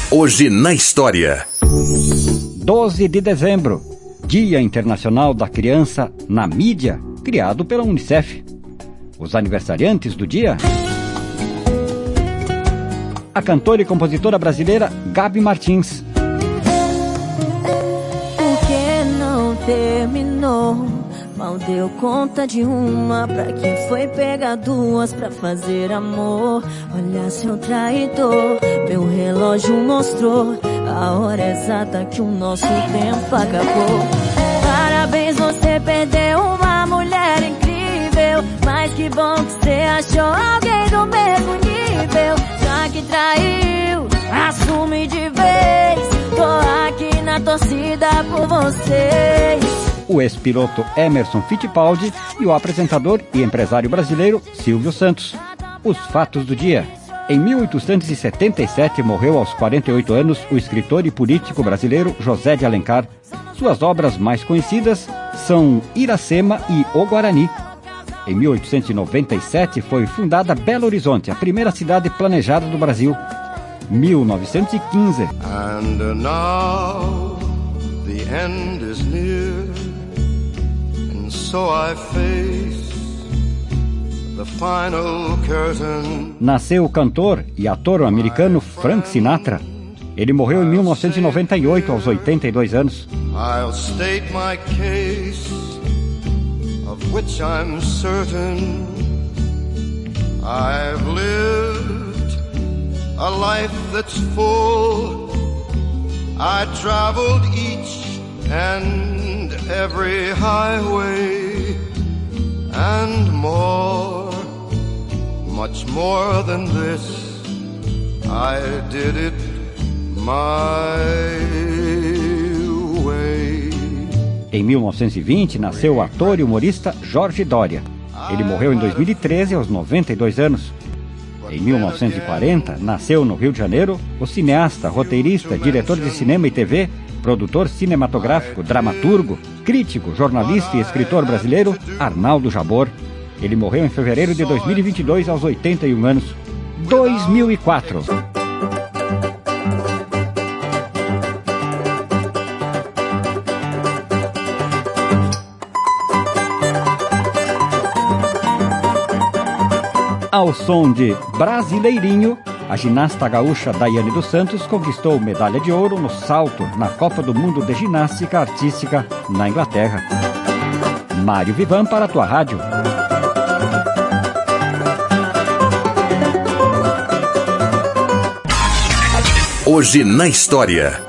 Hoje na história. 12 de dezembro, Dia Internacional da Criança na Mídia, criado pela Unicef. Os aniversariantes do dia: a cantora e compositora brasileira Gabi Martins. Por que não terminou? Mal deu conta de uma, pra que foi pegar duas pra fazer amor? Olha, seu traidor, meu relógio mostrou a hora exata que o nosso tempo acabou. Parabéns, você perdeu uma mulher incrível, mas que bom que você achou alguém do mesmo nível. Já que traiu, assume de vez, tô aqui na torcida por vocês. O ex-piloto Emerson Fittipaldi e o apresentador e empresário brasileiro Silvio Santos. Os fatos do dia. Em 1877 morreu aos 48 anos o escritor e político brasileiro José de Alencar. Suas obras mais conhecidas são Iracema e O Guarani. Em 1897 foi fundada Belo Horizonte, a primeira cidade planejada do Brasil. 1915. And now the end is near. So I face the final curtain. Nasceu o cantor e ator americano Frank Sinatra. Ele morreu em 1998, aos 82 anos. I'll state my case, of which I'm certain. I've lived a life that's full. I traveled each and every highway and more, much more than this. I did it my way. Em 1920 nasceu o ator e humorista Jorge Doria. Ele morreu em 2013 aos 92 anos. Em 1940 nasceu no Rio de Janeiro o cineasta, roteirista, diretor de cinema e TV, produtor cinematográfico, dramaturgo, crítico, jornalista e escritor brasileiro Arnaldo Jabor. Ele morreu em fevereiro de 2022 aos 81 anos. 2004. Ao som de Brasileirinho, a ginasta gaúcha Daiane dos Santos conquistou medalha de ouro no salto na Copa do Mundo de Ginástica Artística na Inglaterra. Mário Vivan para a tua rádio. Hoje na história.